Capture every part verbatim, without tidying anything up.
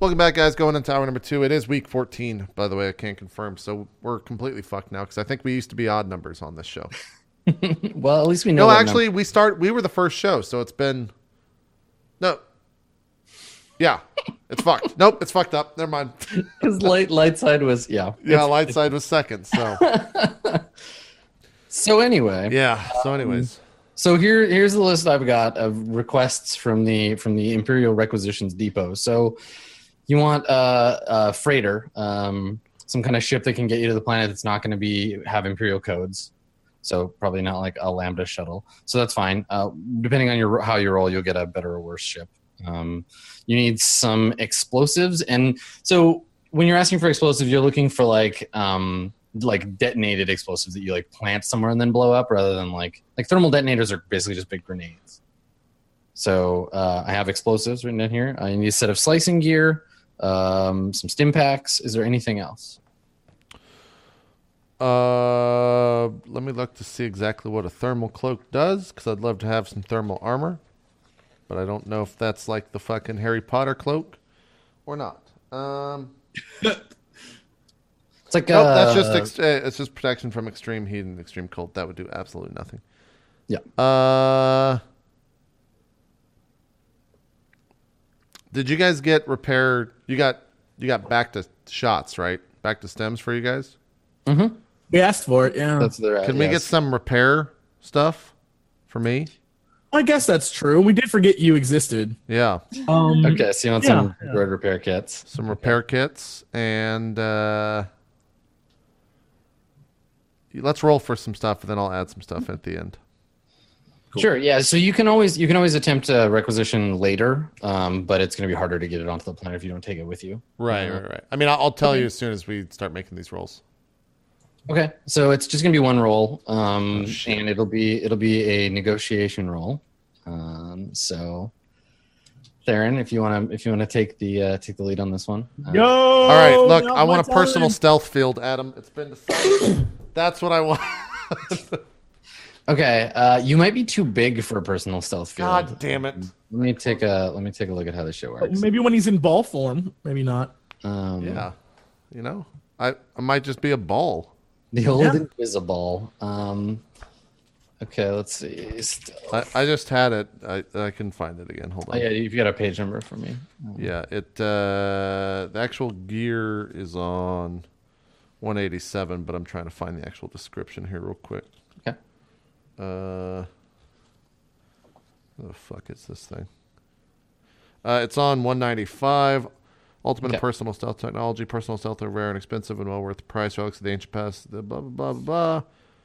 Welcome back, guys. Going into hour number two. It is week fourteen, by the way. I can't confirm. So we're completely fucked now because I think we used to be odd numbers on this show. Well, at least we know. No, actually, number. we start. We were the first show, so it's been. No. Yeah, it's fucked. Nope, it's fucked up. Never mind. Because light light side was yeah. Yeah, light side was second. So. So anyway. Yeah. So anyways. Um, So here, here's the list I've got of requests from the from the Imperial Requisitions Depot. So you want uh, a freighter, um, some kind of ship that can get you to the planet that's not going to be have Imperial codes. So probably not like a Lambda shuttle. So that's fine. Uh, depending on your how you roll, you'll get a better or worse ship. Um, you need some explosives, and so when you're asking for explosives, you're looking for like. Um, like detonated explosives that you like plant somewhere and then blow up rather than like like thermal detonators are basically just big grenades. So uh, I have explosives written in here. I need a set of slicing gear, um, some stim packs. Is there anything else? Uh, let me look to see exactly what a thermal cloak does because I'd love to have some thermal armor, but I don't know if that's like the fucking Harry Potter cloak or not. Um. It's like nope, uh, that's just ex- it's just protection from extreme heat and extreme cold. That would do absolutely nothing. Yeah. Uh, did you guys get repair? You got you got back to shots, right? Back to stems for you guys. Mm-hmm. We asked for it. Yeah. That's the. Can we yes. get some repair stuff for me? I guess that's true. We did forget you existed. Yeah. Um, Okay, so you want yeah, some yeah. droid repair kits? Some repair kits and. Uh, Let's roll for some stuff, and then I'll add some stuff at the end. Cool. Sure. Yeah. So you can always you can always attempt a requisition later, um, but it's going to be harder to get it onto the planet if you don't take it with you. Right, Uh, right, right. I mean, I'll, I'll tell you as soon as we start making these rolls. Okay. So it's just going to be one roll, um, Oh, shit. and it'll be it'll be a negotiation roll. Um, so, Theron, if you want to if you want to take the uh, take the lead on this one. Uh, Yo. All right, look, not I want a my personal time. stealth field, Adam. It's been decided. That's what I want. Okay. Uh, you might be too big for a personal stealth field. God damn it. Let me take a let me take a look at how this shit works. Maybe when he's in ball form. Maybe not. Um, Yeah. You know, I, I might just be a ball. The old Yeah. invisible. Um, okay, let's see. Stealth. I, I just had it. I, I can find it again. Hold Oh, on. yeah, you've got a page number for me. Yeah, it uh, the actual gear is on one eighty-seven, but I'm trying to find the actual description here real quick. Okay. Uh, what the fuck is this thing? Uh, it's on one ninety-five. Ultimate Okay. and personal stealth technology. Personal stealth are rare and expensive and well worth the price. Relics of the ancient past. The blah blah blah blah.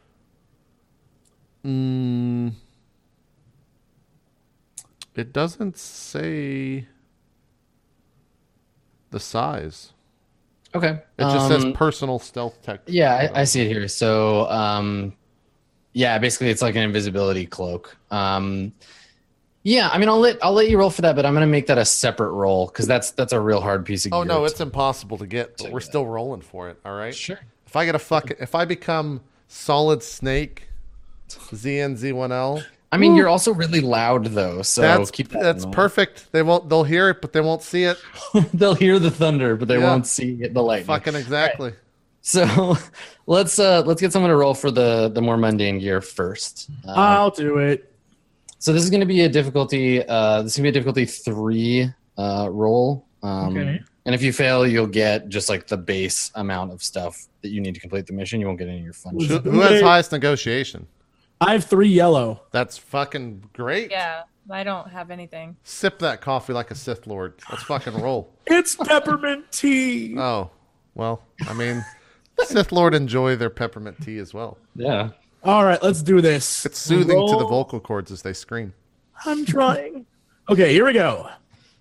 Mm, it doesn't say the size. Okay. It just says Um, personal stealth tech. Yeah, I, I see it here. So, um, yeah, basically it's like an invisibility cloak. Um, yeah, I mean, I'll let I'll let you roll for that, but I'm gonna make that a separate roll because that's that's a real hard piece of Oh gear. no, to- it's impossible to get, but Check we're it still rolling for it. All right. sure. If I get a fuck, if I become Solid Snake, Z N Z one L, I mean, you're also really loud though, so that's keep that that's in mind. perfect. They won't. They'll hear it, but they won't see it. They'll hear the thunder, but they Yeah. won't see it, the lightning. Fucking exactly. So let's uh let's get someone to roll for the the more mundane gear first. Uh, I'll do it. so this is going to be a difficulty. Uh, this is going to be a difficulty three uh, roll. Um, Okay. And if you fail, you'll get just like the base amount of stuff that you need to complete the mission. You won't get any of your fun. Was- shit. Who, who has highest negotiation? I have three yellow. That's fucking great. Yeah, I don't have anything. Sip that coffee like a Sith Lord. Let's fucking roll. It's peppermint tea. Oh, well, I mean, Sith Lord enjoy their peppermint tea as well. Yeah. All right, let's do this. It's soothing to the Roll. vocal cords as they scream. I'm trying. Okay, here we go.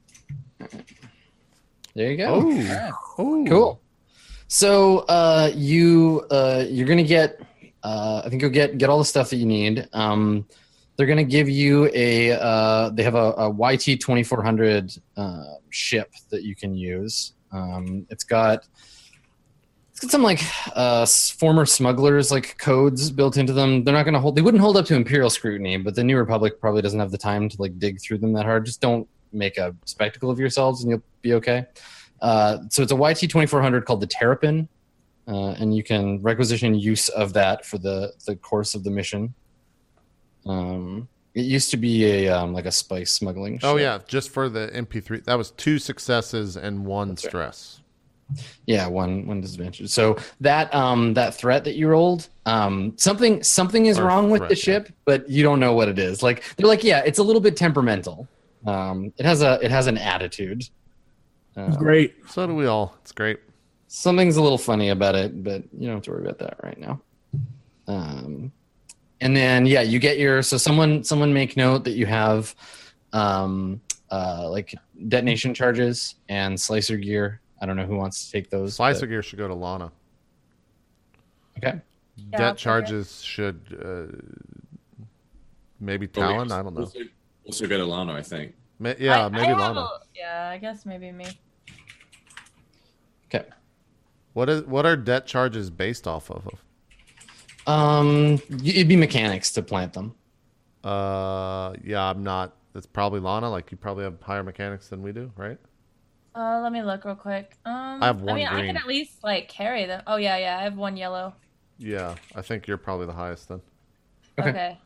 There you go. Oh. All right. Oh, Cool. So uh, you uh, you're gonna get uh, I think you'll get get all the stuff that you need. Um, they're gonna give you a uh, they have a, a Y T twenty-four hundred uh, ship that you can use. Um, it's got it's got some like uh, s- former smugglers like codes built into them. They're not gonna hold they wouldn't hold up to Imperial scrutiny, but the New Republic probably doesn't have the time to like dig through them that hard. Just don't make a spectacle of yourselves, and you'll be okay. Uh, so it's a Y T twenty-four hundred called the Terrapin, uh, and you can requisition use of that for the, the course of the mission. Um, it used to be a um, like a spice smuggling. Oh ship. yeah, just for the M P three. That was two successes and one That's right. stress. Yeah, one one disadvantage. So that um that threat that you rolled, um something something is Or wrong with threat, the yeah. ship, but you don't know what it is. Like they're like, yeah, it's a little bit temperamental. Um, it has a it has an attitude. Um, Great. So do we all. It's great. Something's a little funny about it, but you don't have to worry about that right now. Um, and then yeah, you get your so someone someone make note that you have um uh like detonation charges and slicer gear. I don't know who wants to take those. Slicer but- gear should go to Lana. Okay. I'll Debt take charges should uh, maybe Talon. I don't know. Also, also go to Lano, I think. Ma- yeah, I- maybe I have Lana. a- yeah, I guess maybe me. Okay. What is what are debt charges based off of? Um, y- it'd be mechanics to plant them. Uh, yeah, I'm not. It's probably Lana. Like you probably have higher mechanics than we do, right? Uh, let me look real quick. Um, I have one I mean, I green. can at least like carry them. Oh yeah, yeah, I have one yellow. Yeah, I think you're probably the highest then. Okay. Okay.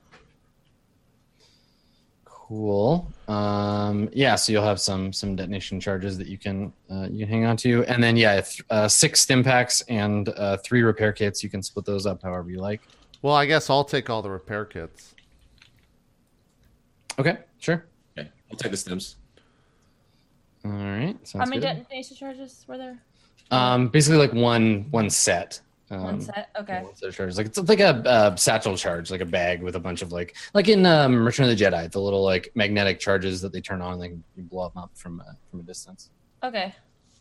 Cool. Um, yeah, so you'll have some some detonation charges that you can uh, you can hang on to, and then yeah, th- uh, six stim packs and uh, three repair kits. You can split those up however you like. Well, I guess I'll take all the repair kits. Okay, sure. Okay, I'll take the stems. All right. How Sounds many good. detonation charges were there? Um, basically like one one set. Um, One set. Okay. yeah, one set of charges. Like it's like a uh, satchel charge, like a bag with a bunch of like like in um, Return of the Jedi, the little like magnetic charges that they turn on and they can you blow them up from uh, from a distance. Okay.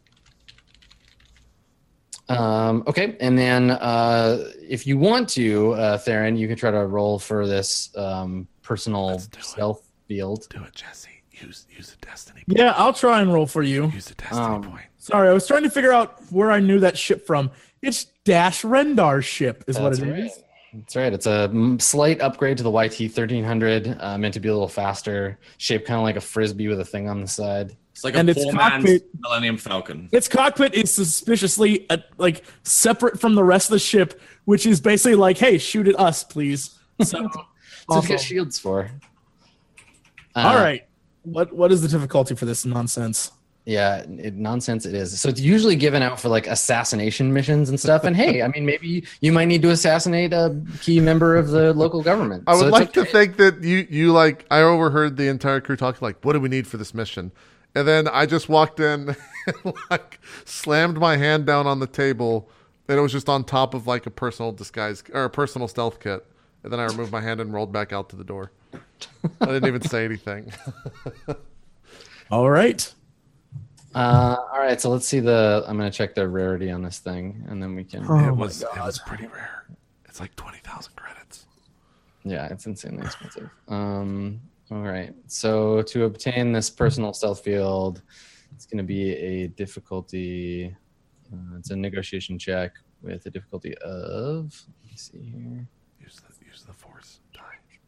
Um, okay, and then uh, if you want to, uh, Theron, you can try to roll for this um, personal Let's do it. stealth field. Do it, Jesse. Use use a destiny. Yeah, I'll try and roll for you. Use a destiny Um, point. Sorry, I was trying to figure out where I knew that ship from. It's Dash Rendar's ship, is what That's it is. right. That's right. It's a mm, slight upgrade to the Y T thirteen hundred, uh, meant to be a little faster, shaped kind of like a frisbee with a thing on the side. It's like And a its poor man's cockpit- Millennium Falcon. Its cockpit is suspiciously uh, like separate from the rest of the ship, which is basically like, "Hey, shoot at us, please." So, So it's awesome. got shields for. Uh, All right, what what is the difficulty for this nonsense? Yeah, it, nonsense it is. So it's usually given out for like assassination missions and stuff. And hey, I mean, maybe you might need to assassinate a key member of the local government. I would So it's like to okay. think that you you like I overheard the entire crew talking like, what do we need for this mission? And then I just walked in and like slammed my hand down on the table and it was just on top of like a personal disguise or a personal stealth kit. And then I removed my hand and rolled back out to the door. I didn't even say anything. All right. Uh, all right, so let's see the. I'm gonna check the rarity on this thing, and then we can. Oh it my was God. it was pretty rare. It's like twenty thousand credits. Yeah, it's insanely expensive. Um, all right, so to obtain this personal stealth field, it's gonna be a difficulty. Uh, it's a negotiation check with a difficulty of. Let me see here. Use the use the force die.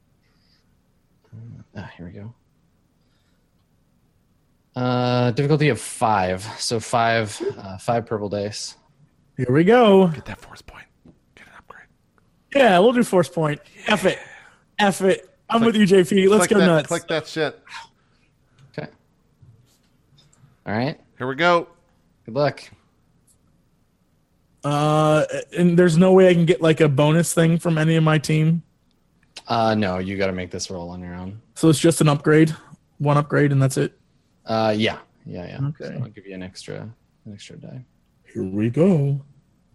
Ah, here we go. Uh, difficulty of five. So five, uh, five purple dice. Here we go. Get that force point. Get an upgrade. Yeah, we'll do force point. F it. F it. I'm Click- with you, J P. Let's click go that, nuts. Click that shit. Okay. All right. Here we go. Good luck. Uh, and there's no way I can get like a bonus thing from any of my team. Uh, no, you got to make this roll on your own. So it's just an upgrade, one upgrade, and that's it. Uh, yeah, yeah, yeah. Okay. So I'll give you an extra, an extra die. Here we go.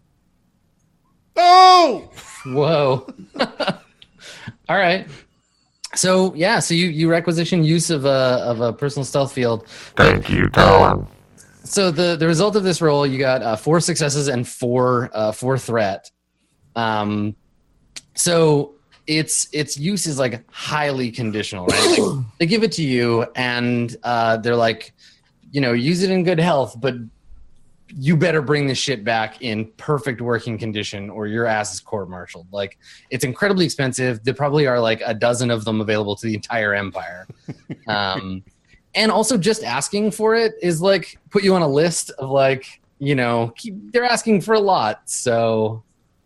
Oh! Whoa. All right. So yeah, so you you requisition use of a of a personal stealth field. Thank you, Talon. So the the result of this roll, you got uh, four successes and four uh, four threat. Um, so its its use is like highly conditional, right? Like, they give it to you, and uh, they're like, you know, use it in good health, but you better bring this shit back in perfect working condition, or your ass is court-martialed. Like, it's incredibly expensive. There probably are like a dozen of them available to the entire empire. Um, and also just asking for it is like put you on a list of like, you know, keep, they're asking for a lot, so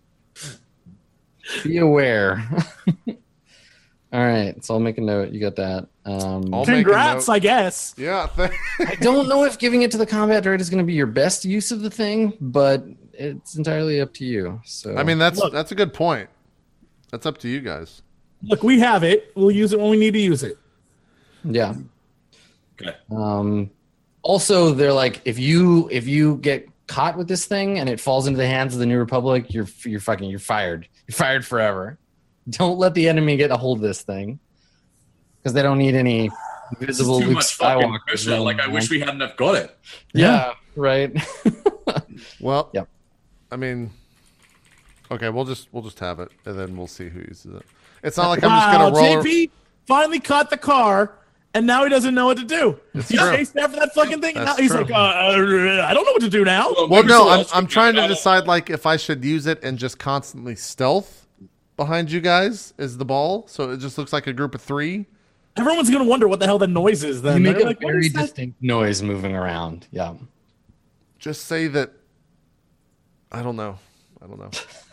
be aware. All right, so I'll make a note. You got that. Um, I'll make a Congrats, note. I guess. Yeah. Th- I don't know if giving it to the combat droid is going to be your best use of the thing, but it's entirely up to you. So I mean, that's Look. that's a good point. That's up to you guys. Look, we have it. We'll use it when we need to use it. yeah. Okay. Um, also, they're like, if you if you get caught with this thing and it falls into the hands of the New Republic, you're you're fucking you're fired. You're fired forever. Don't let the enemy get a hold of this thing, because they don't need any visible Too Luke much fucking Skywalker. pressure. Like I wish we hadn't have got it. Yeah, right. Well, Yep. I mean, okay, we'll just we'll just have it, and then we'll see who uses it. It's not like I'm just Wow, gonna roll. J P finally caught the car, and now he doesn't know what to do. It's He true. chased after that fucking thing, and now That's he's true. like, uh, uh, I don't know what to do now. Well, maybe no, someone I'm else I'm can trying do to it. decide like if I should use it and just constantly stealth behind you guys is the ball, so it just looks like a group of three. Everyone's gonna wonder what the hell the noise is. Then You make They're a like, what very is that? distinct noise moving around. Yeah. Just say that. I don't know. I don't know.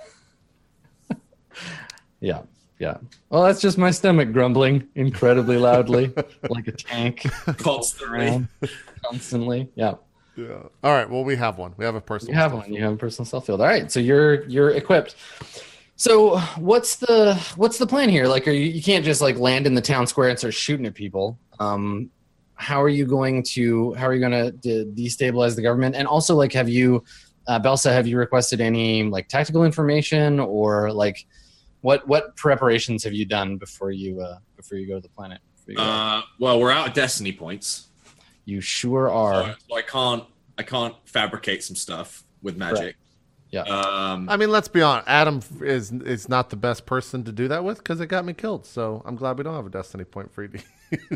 Yeah. Yeah. Well, that's just my stomach grumbling incredibly loudly, like a tank Constantly. around constantly. Yeah. Yeah. All right. Well, we have one. We have a person. You have one. You have a personal stealth field. All right. So you're you're equipped. So what's the what's the plan here? Like, are you you can't just like land in the town square and start shooting at people. Um, how are you going to how are you going to de- destabilize the government? And also, like, have you, uh, Belsa, have you requested any like tactical information, or like what what preparations have you done before you uh, before you go to the planet? Before you, go? Uh, well, we're out of destiny points, you sure so, are. so I can't I can't fabricate some stuff with magic. Yeah. Um, I mean, let's be honest. Adam is is not the best person to do that with because it got me killed. So I'm glad we don't have a destiny point for you.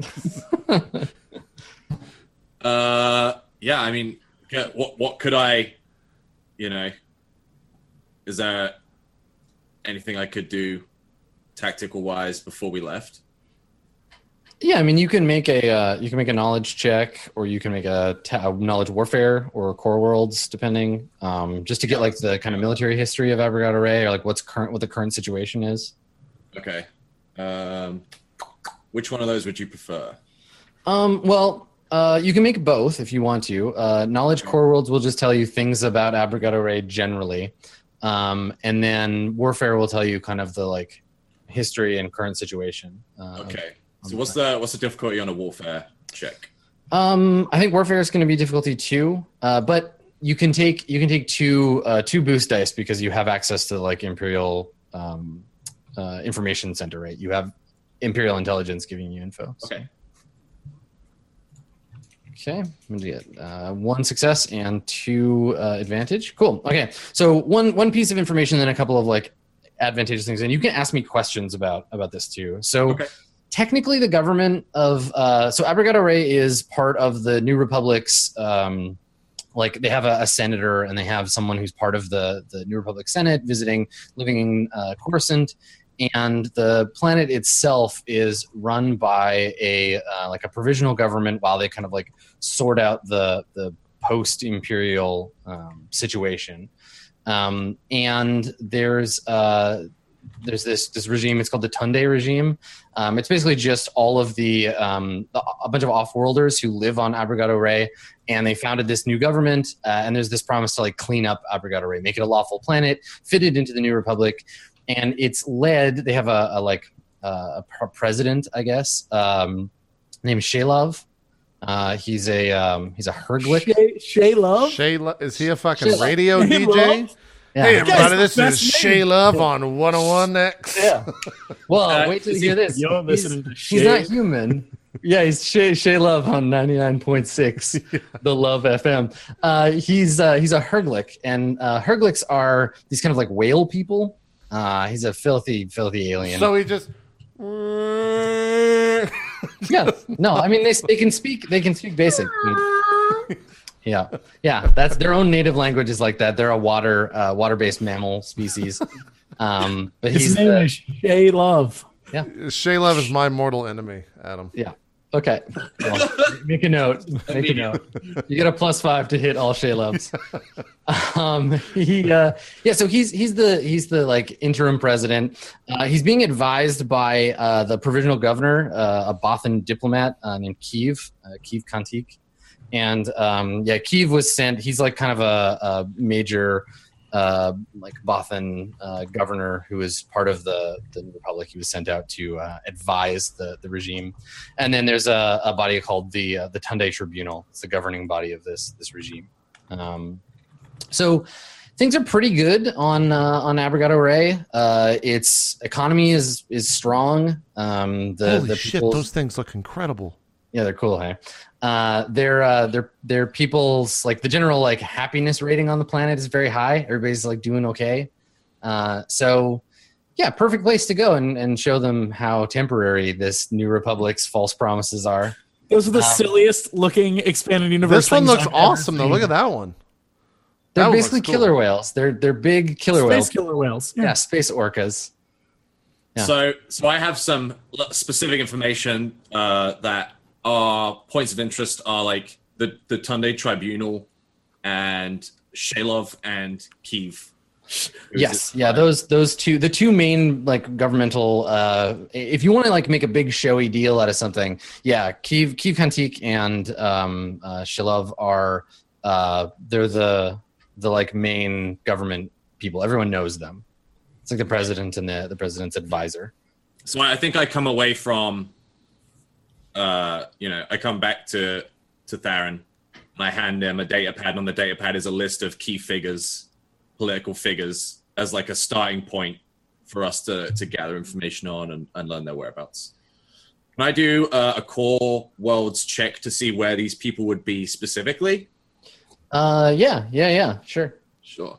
Uh, yeah, I mean, okay, what what could I, you know, is there anything I could do tactical wise before we left? Yeah, I mean, you can make a uh, you can make a knowledge check, or you can make a, ta- a knowledge warfare or core worlds, depending, um, just to get like the kind of military history of Abrogado Ray, or like what's current, what the current situation is. Okay. Um, which one of those would you prefer? Um, well, uh, you can make both if you want to. Uh, knowledge core worlds will just tell you things about Abrogado Ray generally, um, and then warfare will tell you kind of the like history and current situation. Uh, Okay. So what's the what's the difficulty on a warfare check? Um, I think warfare is going to be difficulty two, uh, but you can take you can take two uh, two boost dice because you have access to like Imperial um, uh, information center, right? You have Imperial intelligence giving you info. so- Okay. Okay, I'm gonna get uh, one success and two uh, advantage. Cool. Okay, so one one piece of information, then a couple of like advantageous things, and you can ask me questions about about this too. So. Okay. Technically, the government of uh, so Abrogado Ray is part of the New Republic's. Um, like they have a, a senator and they have someone who's part of the the New Republic Senate visiting, living in uh, Coruscant, and the planet itself is run by a uh, like a provisional government while they kind of like sort out the the post imperial um, situation. Um, and there's uh, there's this this regime. It's called the Tunde regime. Um, it's basically just all of the, um, the a bunch of off-worlders who live on Abrogado Ray, and they founded this new government. Uh, and there's this promise to like clean up Abrogado Ray, make it a lawful planet, fit it into the New Republic, and it's led. They have a, a like uh, a pr- president, I guess, um, named Shalov. Uh, he's a um, he's a Herglick. Shay, Shay Love. Shay, Lo- is he a fucking Shay Lo- radio Hey, D J? Love. Yeah. Hey, That guy's everybody, the this is best Shay name. Love on one oh one X. Yeah. Well, Uh, wait till you is hear he- this. You're He's- listening to He's Shay. not human. Yeah, he's Shay, Shay Love on ninety-nine point six, the Love F M. Uh, he's uh, he's a Herglick, and uh, Herglicks are these kind of like whale people. Uh, he's a filthy, filthy alien. So he just. yeah, no, I mean they they can speak they can speak basic. Yeah, yeah, that's their own native language is like that. They're a water uh, water based mammal species. Um, but His he's name the, is Shay Love. Shay Love is my mortal enemy, Adam. yeah. Okay. Well, make a note. Make a note. You get a plus five to hit all Shalevs. Um, he, uh, yeah. So he's he's the he's the like interim president. Uh, he's being advised by uh, the provisional governor, uh, a Bothan diplomat uh, named Kiev, uh, Kiev Kantik, and um, yeah, Kiev was sent. He's like kind of a, a major. Uh, like Bothan uh, governor who was part of the, the Republic. He was sent out to uh, advise the, the regime. And then there's a, a body called the uh, the Tunde Tribunal. It's the governing body of this this regime. Um, so things are pretty good on uh, on Abregado Ray. Uh, its economy is is strong. Um, the, Holy the shit, people's- those things look incredible. Yeah, they're cool, hey. Uh, their uh, their their people's like the general like happiness rating on the planet is very high. Everybody's like doing okay. Uh, so yeah, perfect place to go and, and show them how temporary this new republic's false promises are. Those are the Um, silliest looking expanded universe. This one things looks I've ever awesome, though. seen. Look at that one. They're That one basically looks cool. killer whales. They're they're big killer Space whales. killer whales. Yeah, space orcas. Yeah. So, so I have some l- specific information uh, that are points of interest are like the the Tunde Tribunal and Shalov and Kiev. Yes, yeah, those those two, the two main like governmental. Uh, if you want to like make a big showy deal out of something, yeah, Kiev, Kiev Kantik and um, uh, Shilov are uh, they're the the like main government people. Everyone knows them. It's like the president and the the president's advisor. So I think I come away from, uh, you know, I come back to to Theron and I hand him a data pad. And on the data pad is a list of key figures, political figures, as like a starting point for us to to gather information on and, and learn their whereabouts. Can I do uh, a core worlds check to see where these people would be specifically? Uh, yeah, yeah, yeah, sure. Sure.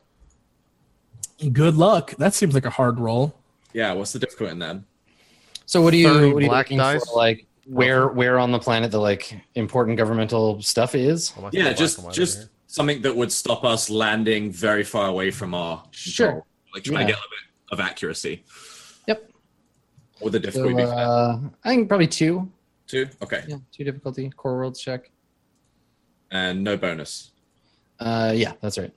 Good luck. That seems like a hard roll. Yeah. What's the difficulty in that? So what are you thirty what are you black looking dice? for? Like where where on the planet the like important governmental stuff is? Oh, my Yeah, black just and white just over here. something that would stop us landing very far away from our Sure. control. Like trying Yeah. to get a bit of accuracy. Yep. What would the So, difficulty be? for that? uh, I think probably two. Two? Okay. Yeah, two difficulty core worlds check. And no bonus. Uh, yeah, that's right.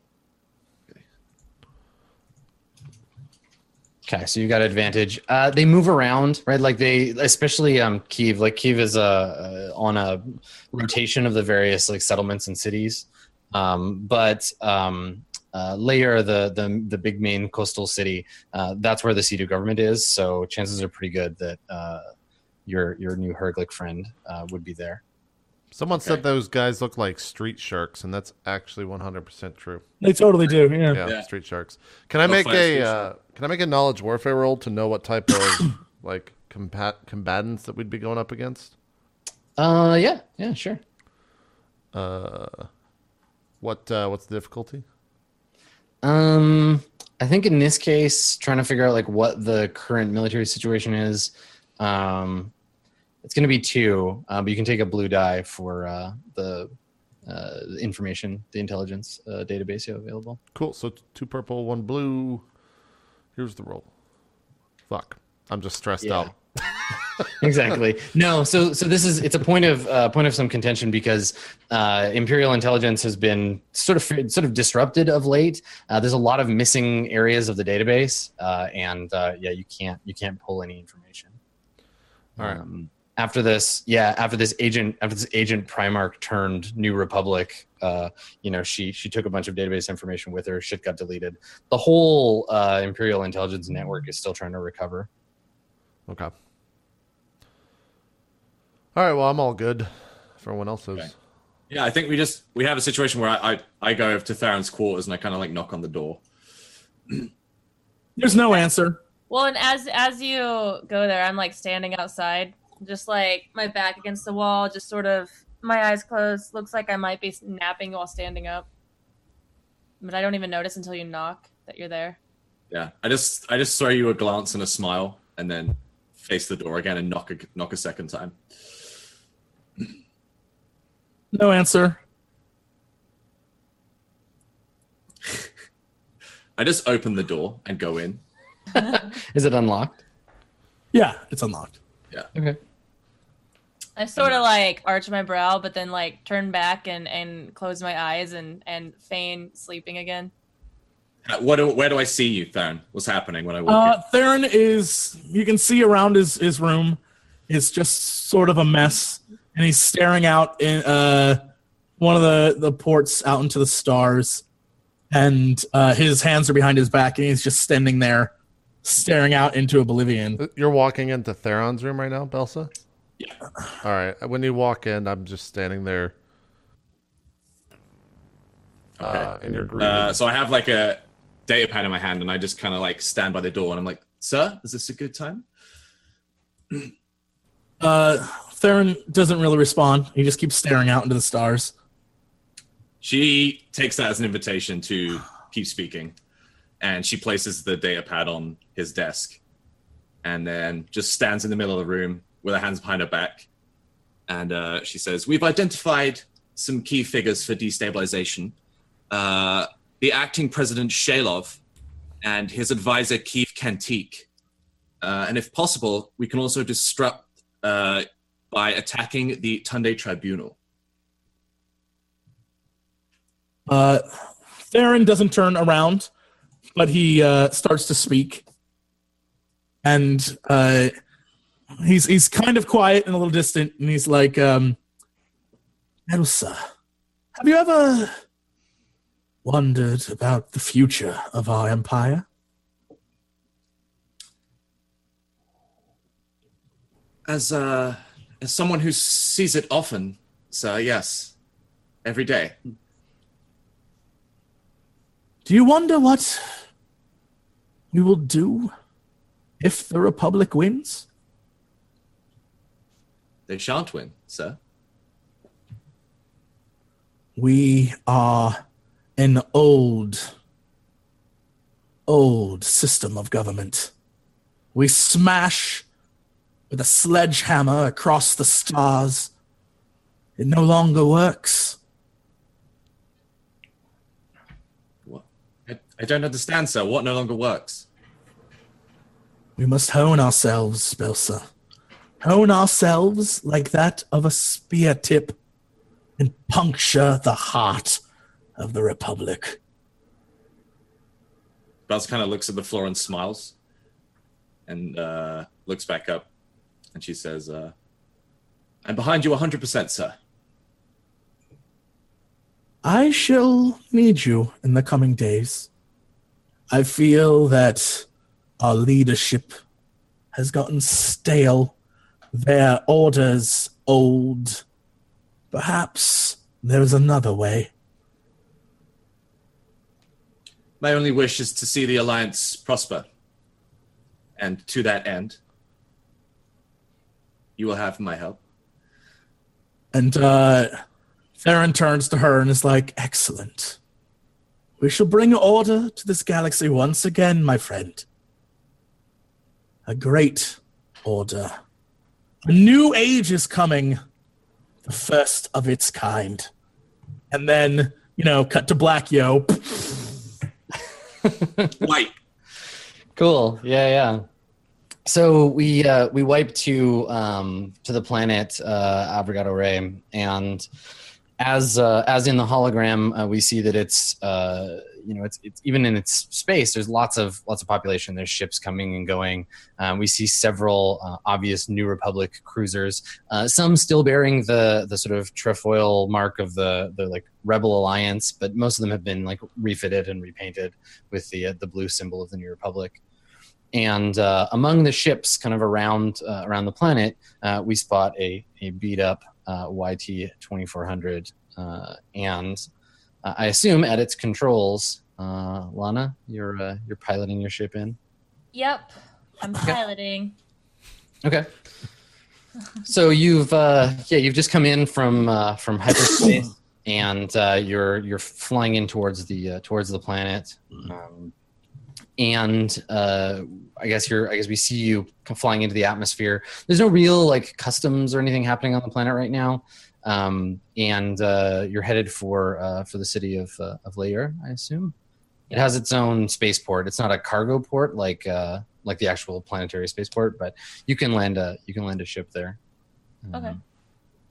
Okay, so you got advantage. Uh, they move around, right? Like they, especially um, Kiev. Like Kiev is uh, uh, on a rotation of the various like settlements and cities. Um, but um, uh, Layer, the the the big main coastal city, uh, that's where the seat of government is. So chances are pretty good that uh, your your new Herglick friend uh, would be there. Someone Okay. said those guys look like street sharks, and that's actually one hundred percent true. They totally do. Yeah. Yeah, Yeah. street sharks. Can I They'll make fight a a street uh, shark. can I make a knowledge warfare roll to know what type of like combat combatants that we'd be going up against? Uh, yeah, yeah, sure. Uh, what uh, what's the difficulty? Um, I think in this case, trying to figure out like what the current military situation is, um, it's going to be two, uh, but you can take a blue die for uh, the uh, information, the intelligence uh, database you have available. Cool. So t- two purple, one blue. Here's the roll. Fuck. I'm just stressed Yeah. out. Exactly. No, so so this is it's a point of uh, point of some contention because uh, Imperial intelligence has been sort of sort of disrupted of late. Uh, there's a lot of missing areas of the database, uh, and uh, yeah, you can't you can't pull any information. All right. Um, after this, yeah, after this agent after this agent Primarch turned New Republic, uh, you know, she she took a bunch of database information with her. Shit got deleted. The whole uh, Imperial intelligence network is still trying to recover. Okay. All right. Well, I'm all good. If everyone else is. Okay. Yeah, I think we just we have a situation where I I, I go over to Theron's quarters and I kind of like knock on the door. There's no answer. Well, and as as you go there, I'm like standing outside, just like my back against the wall, just sort of my eyes closed. Looks like I might be napping while standing up, but I don't even notice until you knock that you're there. Yeah, I just I just throw you a glance and a smile, and then face the door again and knock a knock a second time. No answer. I just open the door and go in. Is it unlocked? Yeah, it's unlocked. Okay. I sort of like arch my brow, but then like turn back and, and close my eyes and, and feign sleeping again. Uh, What? Do, where do I see you, Theron? What's happening when I walk Uh, Theron is, you can see around his, his room, is just sort of a mess, and he's staring out in uh, one of the, the ports out into the stars, and uh, his hands are behind his back, and he's just standing there, staring out into oblivion. You're walking into Theron's room right now, Belsa? Yeah. All right. When you walk in, I'm just standing there. in? Uh, Okay. in your group. Uh, so I have like a data pad in my hand, and I just kind of like stand by the door, and I'm like, "Sir, is this a good time?" Uh, Theron doesn't really respond. He just keeps staring out into the stars. She takes that as an invitation to keep speaking, and she places the data pad on his desk, and then just stands in the middle of the room with her hands behind her back, and uh, she says, "We've identified some key figures for destabilization. Uh, the acting president Shalov and his advisor Keith Kentique, uh, and if possible, we can also disrupt uh, by attacking the Tunde Tribunal." Uh, Theron doesn't turn around, but he uh, starts to speak, and uh, he's he's kind of quiet and a little distant, and he's like, um, "Elsa, have you ever wondered about the future of our empire?" As uh, as someone who sees it often, sir, yes, every day. Do you wonder what we will do if the Republic wins? They shan't win, sir. We are an old, old system of government. We smash with a sledgehammer across the stars. It no longer works. What? I, I don't understand, sir. What no longer works? We must hone ourselves, Belsa. Hone ourselves like that of a spear tip and puncture the heart of the Republic. Bells kind of looks at the floor and smiles, and uh, looks back up, and she says, uh, "I'm behind you one hundred percent, sir." I shall need you in the coming days. I feel that our leadership has gotten stale, their orders old. Perhaps there is another way. My only wish is to see the Alliance prosper. And to that end, you will have my help. And uh, Theron turns to her and is like, "Excellent. We shall bring order to this galaxy once again, my friend. A great order. A new age is coming. The first of its kind." And then, you know, cut to black, yo. White. Cool. Yeah, yeah. So we uh, we wipe to um, to the planet uh, Abrigado Ray, and as uh, as in the hologram, uh, we see that it's uh, you know it's it's even in its space. There's lots of lots of population. There's ships coming and going. Um, we see several uh, obvious New Republic cruisers. Uh, some still bearing the the sort of trefoil mark of the the like Rebel Alliance, but most of them have been like refitted and repainted with the uh, the blue symbol of the New Republic. And uh, among the ships, kind of around uh, around the planet, uh, we spot a a beat up uh, Y T twenty-four hundred, uh, and uh, I assume at its controls, uh, Lana, you're uh, you're piloting your ship in. Yep, I'm piloting. Okay. So you've uh, yeah you've just come in from uh, from hyperspace, and uh, you're you're flying in towards the uh, towards the planet. Um, and uh, I guess you're. I guess we see you flying into the atmosphere. There's no real like customs or anything happening on the planet right now, um, and uh, you're headed for uh, for the city of uh, of Lair, I assume. It has its own spaceport. It's not a cargo port like uh, like the actual planetary spaceport, but you can land a you can land a ship there. Um, Okay.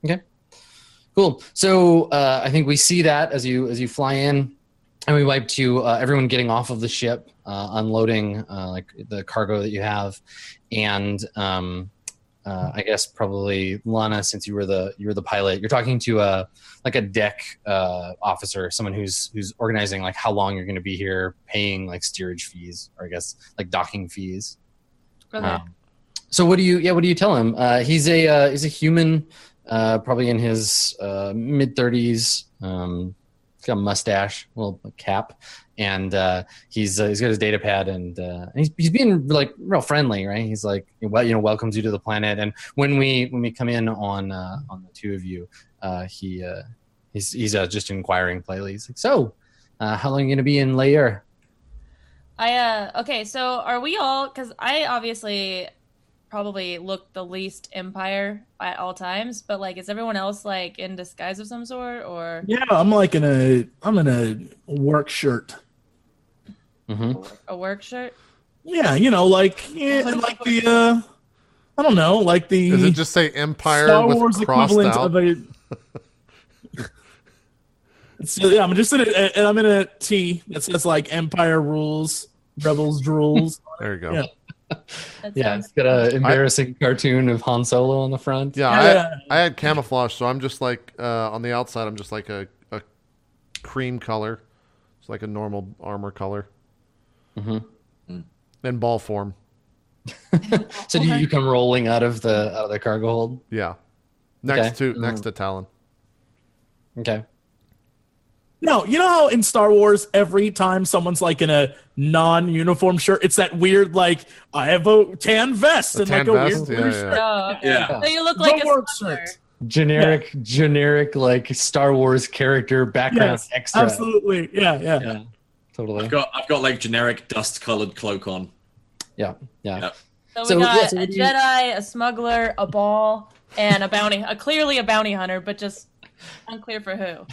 Okay. Cool. So uh, I think we see that as you as you fly in, and we wipe to uh, everyone getting off of the ship, uh, unloading uh, like the cargo that you have, and um, uh, I guess probably Lana, since you were the you were the pilot, you're talking to a like a deck uh, officer, someone who's who's organizing like how long you're going to be here, paying like steerage fees, or I guess like docking fees. Okay. Um, so what do you yeah what do you tell him? Uh, he's a uh, he's a human. Uh, probably in his uh, mid thirties. Um, he's got a mustache, a little cap, and uh, he's uh, he's got his data pad, and, uh, and he's he's being like real friendly, right? He's like, well, you know, welcomes you to the planet. And when we when we come in on uh, on the two of you, uh, he uh, he's he's uh, just inquiring politely. He's like, so, uh, how long are you gonna be in Lair? I uh okay, so are we all? Because I obviously probably look the least Empire at all times, but like, is everyone else like in disguise of some sort, or Yeah, I'm like in a I'm in a work shirt. Mm-hmm. a work shirt? Yeah, you know, like yeah, like the uh I don't know, like the Does it just say Empire Star with Wars crossed equivalent out? of a. So yeah, I'm just in a, and I'm in a T that says like Empire rules, Rebels drools. There you go. Yeah. That Yeah, sounds it's got an embarrassing cartoon of Han Solo on the front. Yeah, Yeah. I, I had camouflage, so I'm just like uh, on the outside. I'm just like a, a cream color. It's like a normal armor color. Mm-hmm. In ball form. So do you, you come rolling out of the out of the cargo hold? Yeah. Next Okay. to next to Talon. Okay. No, you know how in Star Wars, every time someone's like in a non-uniform shirt, it's that weird like I have a tan vest A and tan like a vest? weird Yeah, blue yeah. shirt. Oh, okay. Yeah. So you look The like a work smuggler. shirt. Generic, generic, like Star Wars character background Yes, extra. absolutely. Yeah, yeah. Yeah, totally. I've got I've got like generic dust colored cloak on. Yeah, yeah. Yep. So we So, got yeah, so a what do you- Jedi, a smuggler, a ball, and a bounty. A clearly a bounty hunter, but just unclear for who.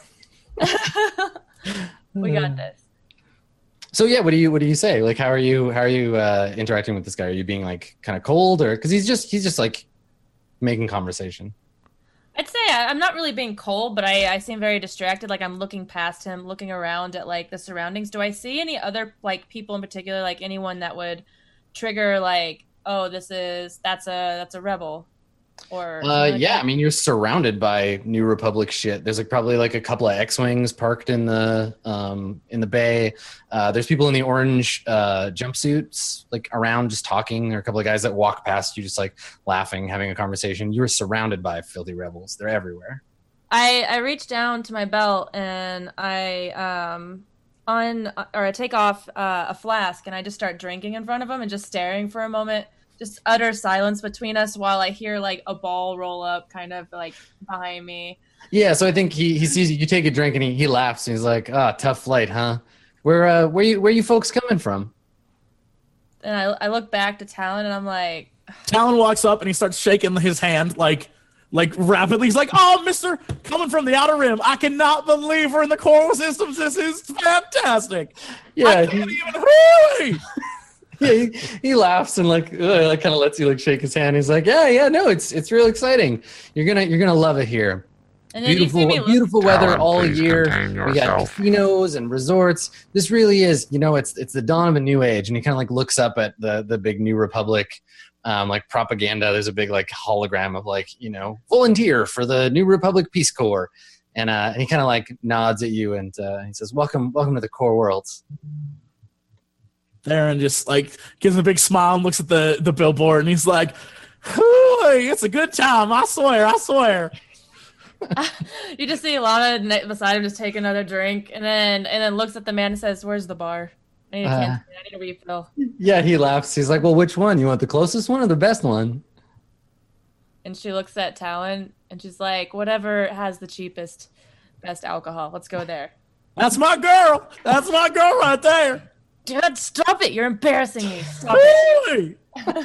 We got this. So yeah, what do you what do you say? Like, how are you how are you uh, interacting with this guy? Are you being like kind of cold, or because he's just he's just like making conversation? I'd say I- I'm not really being cold, but I, I seem very distracted. Like I'm looking past him, looking around at like the surroundings. Do I see any other like people in particular, like anyone that would trigger like, oh, this is that's a that's a rebel, or Uh, something like yeah, that? I mean you're surrounded by New Republic shit. There's like probably like a couple of X-wings parked in the um in the bay. Uh, there's people in the orange uh, jumpsuits like around just talking. There are a couple of guys that walk past you just like laughing, having a conversation. You're surrounded by filthy rebels. They're everywhere. I I reach down to my belt and I um on or I take off uh, a flask and I just start drinking in front of him and just staring for a moment. Just utter silence between us while I hear like a ball roll up, kind of like behind me. Yeah, so I think he, he sees you, you take a drink and he, he laughs and he's like, "Ah, tough flight, huh? Where uh where you where you folks coming from?" And I I look back to Talon and I'm like, Talon walks up and he starts shaking his hand like like rapidly. He's like, "Oh, Mister, coming from the Outer Rim, I cannot believe we're in the Coral Systems. This is fantastic. Yeah, I he, can't even hurry." yeah, he, he laughs and like uh, like kind of lets you like shake his hand. He's like, "Yeah, yeah, no, it's it's real exciting. You're gonna you're gonna love it here. and then Beautiful you see me look, beautiful weather Talon, all please year. contain We got yourself. casinos and resorts. This really is, you know, it's it's the dawn of a new age." And he kind of like looks up at the the big New Republic um, like propaganda. There's a big like hologram of like, you know, volunteer for the New Republic Peace Corps. And uh, and he kind of like nods at you and uh, he says, "Welcome, welcome to the Core Worlds." Theron just like gives him a big smile and looks at the, the billboard and he's like, "Hooey, it's a good time. I swear, I swear." you just see Lana ne- beside him just take another drink, and then and then looks at the man and says, "Where's the bar? I need a, Uh, can- I need a refill." Yeah, he laughs. He's like, "Well, which one? You want the closest one or the best one?" And she looks at Talon and she's like, "Whatever has the cheapest, best alcohol. Let's go there." That's my girl. That's my girl right there. Dude, stop it! You're embarrassing me. Stop it. Hooey.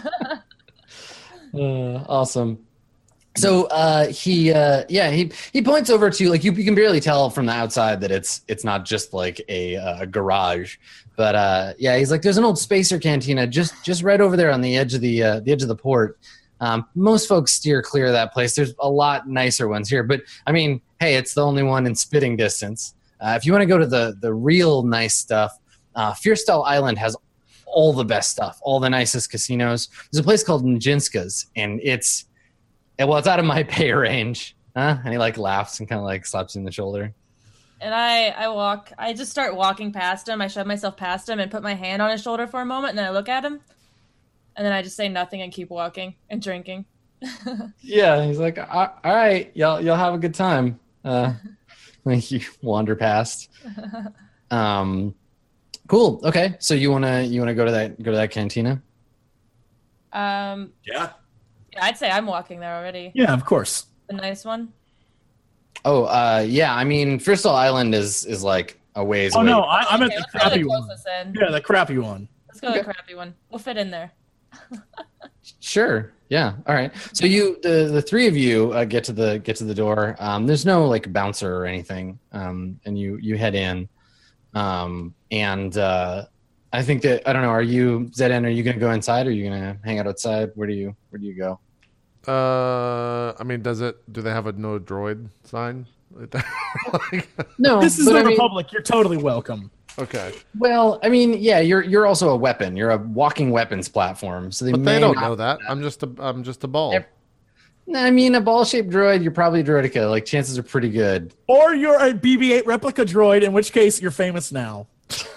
Uh, awesome. So uh, he, uh, yeah, he he points over to like you, you can barely tell from the outside that it's it's not just like a, uh, garage, but uh, yeah, he's like, "There's an old spacer cantina just just right over there on the edge of the uh, the edge of the port. Um, most folks steer clear of that place. There's a lot nicer ones here, but I mean, hey, it's the only one in spitting distance. Uh, if you want to go to the the real nice stuff, uh, Fearstall Island has all the best stuff, all the nicest casinos. There's a place called Njinska's, and it's well, it's out of my pay range. Huh? And he like laughs and kind of like slaps you in the shoulder. And I, I walk, I just start walking past him. I shove myself past him and put my hand on his shoulder for a moment, and then I look at him, and then I just say nothing and keep walking and drinking. Yeah, he's like, all right, y'all, y'all have a good time. Uh, like you wander past. Um, cool. Okay, so you wanna you wanna go to that go to that cantina? Um, Yeah. yeah, I'd say I'm walking there already. Yeah, of course. The nice one. Oh, uh, yeah. I mean, Fearstall Island is is like a ways Oh away. no, I, I'm at Okay, the let's go crappy the one. closest end. Yeah, the crappy one. Let's go to the crappy one. We'll fit in there. Sure. Yeah. All right. So you, the the three of you, uh, get to the get to the door. Um, there's no like bouncer or anything, um, and you you head in. Um, and uh, I think that I don't know. Are you Zedin? Are you going to go inside? Or are you going to hang out outside? Where do you Where do you go? Uh, I mean, does it? Do they have a no droid sign? Like, No, This is but the I mean- Republic. You're totally welcome. okay, Well, I mean, yeah, you're you're also a weapon. You're a walking weapons platform. So they but may they don't not- know that. I'm just a I'm just a ball. Yep. I mean, a ball-shaped droid. You're probably Droidica. Like chances are pretty good. Or you're a B B eight replica droid, in which case you're famous now.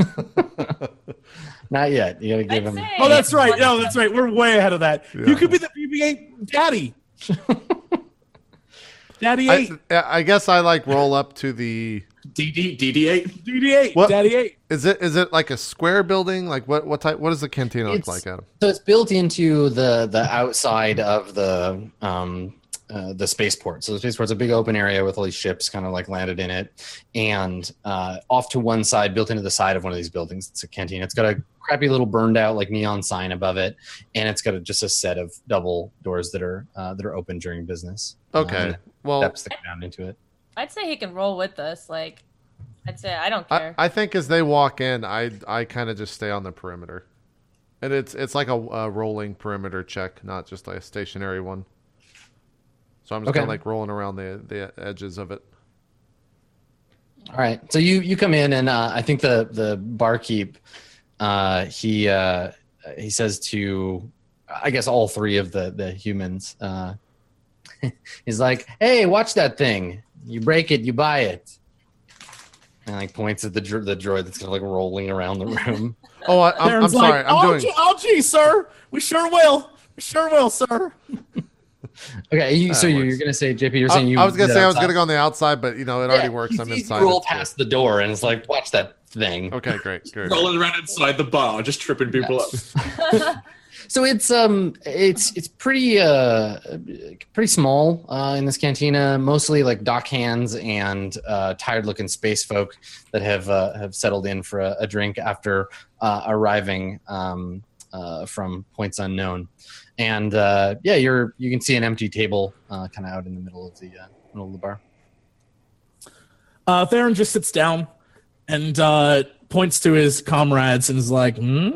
Not yet. You got to give I'd him. say- Oh, that's right. No, that's right. We're way ahead of that. Yeah. You could be the B B eight daddy. Daddy I, eight. I guess I like roll up to the. D D D D eight. D D eight. What- Daddy eight. Is it is it like a square building? Like what what type? What does the cantina look It's- like, Adam? So it's built into the the outside of the um uh, the spaceport. So the spaceport's a big open area with all these ships kind of like landed in it, and uh, off to one side, built into the side of one of these buildings, it's a canteen. It's got a crappy little burned out like neon sign above it, and it's got a, just a set of double doors that are uh, that are open during business. Okay, Um, well, steps that go down into it. I'd say he can roll with us. Like, I'd say I don't I, care. I think as they walk in, I I kind of just stay on the perimeter, and it's it's like a, a rolling perimeter check, not just like a stationary one. So I'm just Okay. kind of like rolling around the the edges of it. All right. So you you come in, and uh, I think the the barkeep uh, he uh, he says to I guess all three of the the humans. Uh, he's like, "Hey, watch that thing! You break it, you buy it." And like points at the dro- the droid that's kind of like rolling around the room. Oh, I, I'm, I'm Darren's sorry. like, I'm oh, doing. gee, oh, gee, sir. We sure will. We sure will, sir. Okay, you, so That you, works. you're gonna say, J P, you're I, saying you. I was gonna did say I was outside? gonna go on the outside, but you know it already works. You, I'm you inside. roll It's good. past the door, and it's like, watch that thing. Okay, great, great. Rolling around inside the bar, just tripping people up. So it's um it's it's pretty uh pretty small uh, in this cantina. Mostly like dock hands and uh, tired looking space folk that have uh, have settled in for a, a drink after uh, arriving um, uh, from points unknown. And uh, yeah, you're you can see an empty table uh, kind of out in the middle of the uh, middle of the bar. Uh, Theron just sits down and uh, points to his comrades and is like, hmm?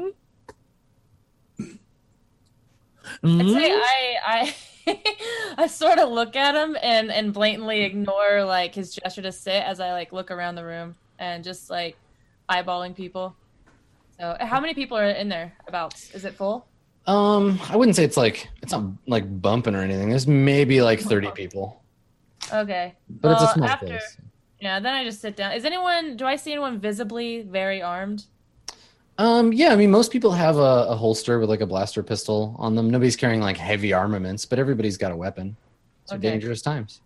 I'd Hmm? say I I I sort of look at him and and blatantly ignore like his gesture to sit as I like look around the room and just like eyeballing people. So how many people are in there? About is it full? Um, I wouldn't say it's like it's not like bumping or anything. There's maybe like thirty people, Okay, but it's a Well, small after- place. Yeah, then I just sit down. Is anyone? Do I see anyone visibly very armed? Um, yeah, I mean, most people have a, a holster with like a blaster pistol on them. Nobody's carrying like heavy armaments, but everybody's got a weapon. So Okay. dangerous times.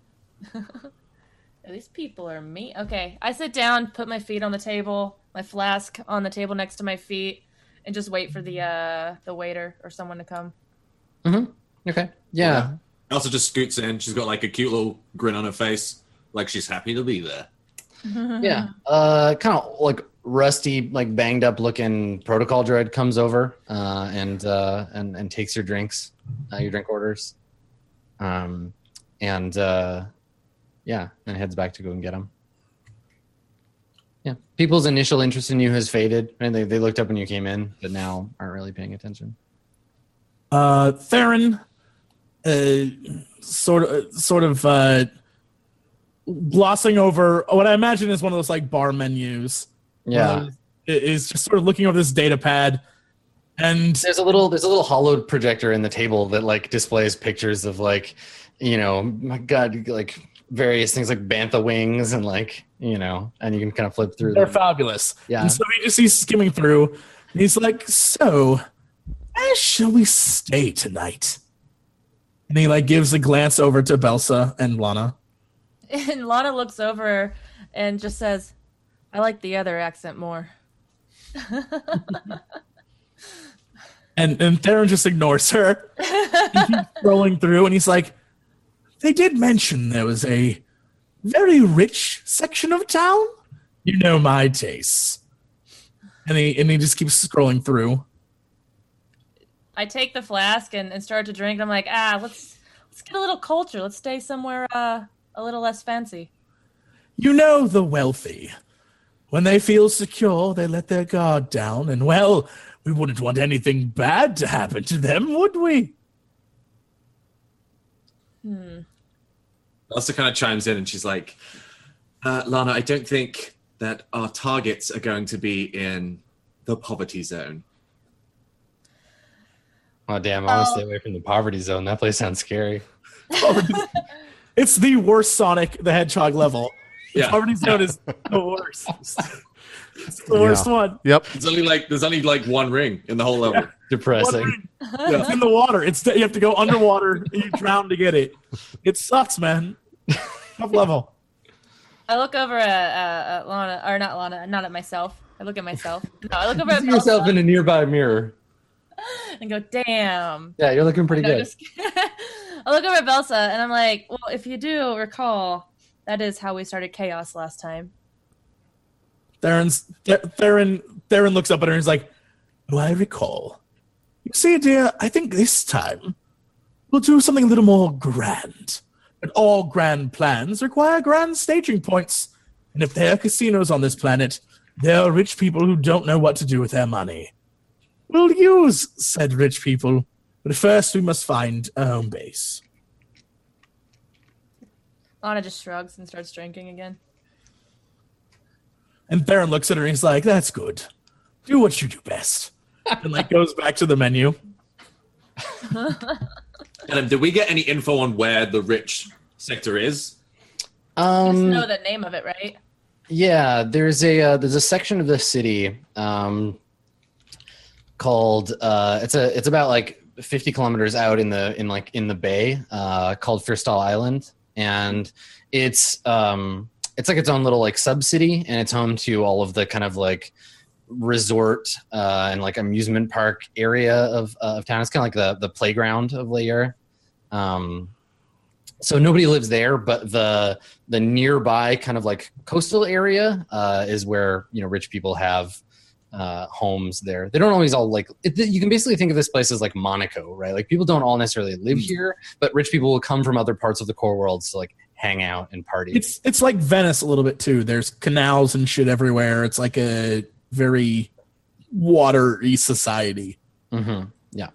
These people are me. Okay, I sit down, put my feet on the table, my flask on the table next to my feet, and just wait for the uh the waiter or someone to come. Okay. Yeah. Elsa just scoots in. She's got like a cute little grin on her face, like she's happy to be there. Yeah. Uh, kind of like rusty, like banged up looking protocol droid comes over uh, and uh, and and takes your drinks, uh, your drink orders, um, and uh, yeah, and heads back to go and get them. Yeah. People's initial interest in you has faded, and they they looked up when you came in, but now aren't really paying attention. Uh, Theron uh, sort of, sort of uh, glossing over what I imagine is one of those like bar menus. Yeah. Is just sort of looking over this data pad, and There's a little there's a little hollowed projector in the table that like displays pictures of like, you know, my God, like various things like bantha wings and like, you know, and you can kind of flip through they're them. fabulous. Yeah. And so he just he's skimming through, and he's like, "So, where shall we stay tonight?" And he like gives a glance over to Belsa and Lana. And Lana looks over and just says, I like the other accent more. And and Theron just ignores her. He keeps scrolling through, and he's like, "They did mention there was a very rich section of town. You know my tastes." And he and he just keeps scrolling through. I take the flask and, and start to drink. I'm like, ah, let's let's get a little culture. Let's stay somewhere uh, a little less fancy. You know the wealthy. When they feel secure, they let their guard down, and well, we wouldn't want anything bad to happen to them, would we? Hmm. Elsa kind of chimes in and she's like, uh, Lana, I don't think that our targets are going to be in the poverty zone. Oh damn! I want to Oh. stay away from the poverty zone. That place sounds scary. It's the worst Sonic the Hedgehog level. The Yeah. Poverty Zone is the worst. It's the worst Yeah. one. Yep. There's only like there's only like one ring in the whole level. One Depressing. ring. It's in the water. It's you have to go underwater and you drown to get it. It sucks, man. Tough level. I look over at, uh, at Lana, or not Lana, not at myself. I look at myself. No, I look over You at see yourself Belsa in a nearby mirror. and go, damn. Yeah, you're looking pretty No, good. just kidding. I look over at Belsa and I'm like, well, if you do recall, that is how we started chaos last time. Theron's Th- Theron Theron looks up at her and he's like, "Do I recall? You see, dear, I think this time we'll do something a little more grand. But all grand plans require grand staging points. And if there are casinos on this planet, there are rich people who don't know what to do with their money. We'll use said rich people, but first we must find a home base." Lana just shrugs and starts drinking again. And Theron looks at her and he's like, "That's good. Do what you do best." And like goes back to the menu. Adam, did we get any info on where the rich sector is? You just Um, know the name of it, right? Yeah, there's a uh, there's a section of the city um, called uh, it's a it's about like fifty kilometers out in the in like in the bay uh, called Firstal Island, and it's um, it's like its own little like sub city, and it's home to all of the kind of like resort uh, and like amusement park area of uh, of town. It's kind of like the the playground of Lair. Um, so nobody lives there, but the the nearby kind of like coastal area uh, is where you know rich people have uh, homes there. They don't always all like it, you can basically think of this place as like Monaco, right? Like people don't all necessarily live here, but rich people will come from other parts of the core world to like hang out and party. It's it's like Venice a little bit too. There's canals and shit everywhere. It's like a very watery society. Mm-hmm. Yeah.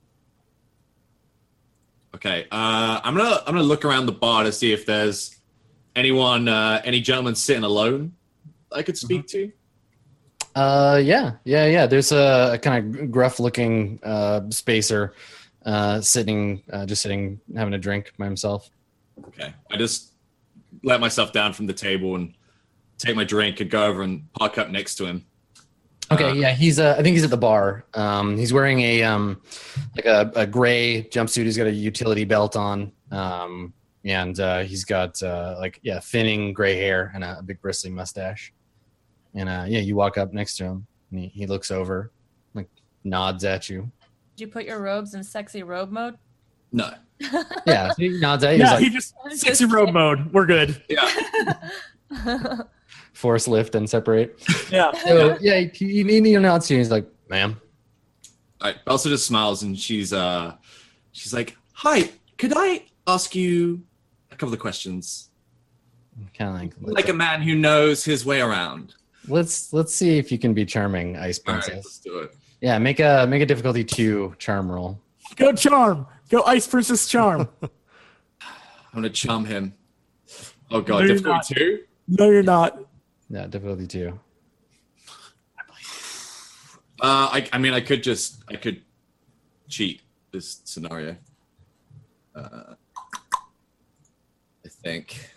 Okay, uh, I'm gonna I'm gonna look around the bar to see if there's anyone, uh, any gentleman sitting alone I could speak to. Uh, yeah, yeah, yeah. There's a, a kind of gruff-looking uh, spacer uh, sitting, uh, just sitting, having a drink by himself. Okay, I just let myself down from the table and take my drink and go over and park up next to him. Okay, Uh, yeah, he's. Uh, I think he's at the bar. Um, he's wearing a um, like a, a gray jumpsuit. He's got a utility belt on, um, and uh, he's got uh, like yeah, thinning gray hair and a, a big bristly mustache. And uh, yeah, you walk up next to him, and he, he looks over, like nods at you. Did you put your robes in sexy robe mode? No. Yeah, so he nods at you. Yeah, He's he like, just I'm sexy just road kidding. mode. We're good. Yeah. force lift and separate. Yeah. So yeah, he, he, he nods to you. He's like, "Ma'am." All right, Elsa just smiles and she's uh, she's like, "Hi, could I ask you a couple of questions? Kind of like, let's, Like a man who knows his way around." let's let's see if you can be charming, Ice All right, Princess. let's do it. Yeah, make a make a difficulty two charm roll. Go charm. Go Ice Princess Charm. I'm gonna charm him. Oh god, No, you're difficulty not. two? No, you're not. Yeah, difficulty two. Uh, I, I mean, I could just, I could cheat this scenario. Uh, I think.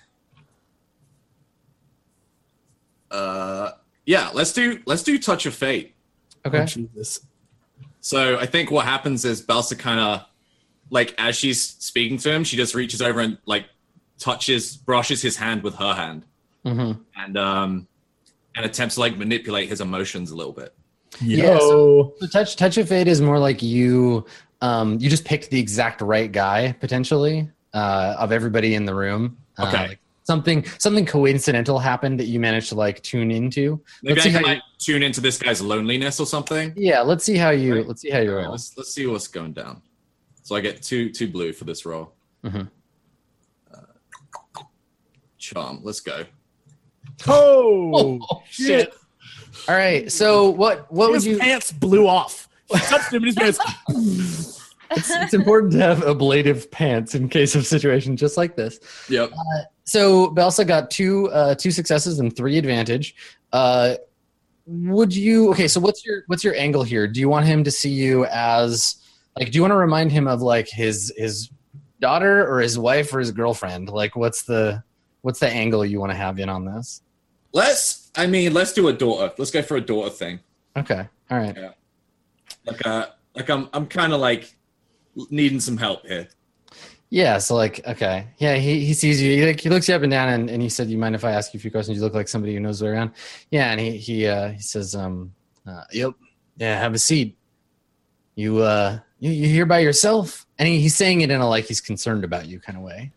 Uh, yeah, let's do, let's do Touch of Fate. Okay. Oh, Jesus. So I think what happens is Balsa kind of, like, as she's speaking to him, she just reaches over and like touches, brushes his hand with her hand, Mm-hmm. and um, and attempts to like manipulate his emotions a little bit. Yeah, Yo. The touch touch of fate is more like you um you just picked the exact right guy potentially uh of everybody in the room. Uh, Okay. like something something coincidental happened that you managed to like tune into. Maybe Let's I see can how you- like tune into this guy's loneliness or something. Yeah, let's see how you Right. let's see how you All right, roll. let's let's see what's going down. So I get two two blue for this roll. Mhm. Uh, charm. Let's go. Oh, Oh, shit. All right. So what what would his you pants blew off. She touched him and his pants. it's, it's important to have ablative pants in case of situation just like this. Yep. So Belsa got two uh, two successes and three advantage. Uh, would you okay? So what's your what's your angle here? Do you want him to see you as like? Do you want to remind him of like his his daughter or his wife or his girlfriend? Like what's the what's the angle you want to have in on this? Let's. I mean, let's do a daughter. Let's go for a daughter thing. Okay, all right. Like, uh, like I'm, I'm kind of like needing some help here. Yeah, so like, okay. Yeah, he, he sees you. He, like, he looks you up and down, and, and he said, you mind if I ask you a few questions? You look like somebody who knows the way around. Yeah, and he he uh, he says, um, uh, yep, yeah, have a seat. You uh, you you here by yourself? And he, he's saying it in a like he's concerned about you kind of way.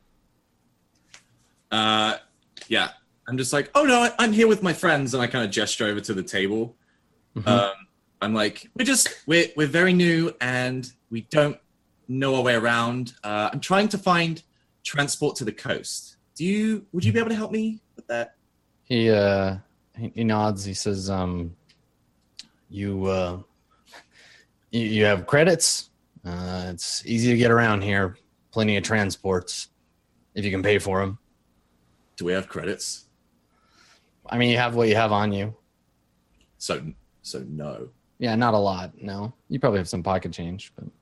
Uh, yeah. I'm just like, oh no, I- I'm here with my friends, and I kind of gesture over to the table. Mhm. Um, I'm like, we're just, we're we're very new, and we don't know our way around. Uh, I'm trying to find transport to the coast. Do you? Would you be able to help me with that? He uh, he, he nods. He says, um, you uh, you, you have credits. Uh, it's easy to get around here. Plenty of transports if you can pay for them. Do we have credits? I mean, you have what you have on you. So, so no. Yeah, not a lot. No, you probably have some pocket change, but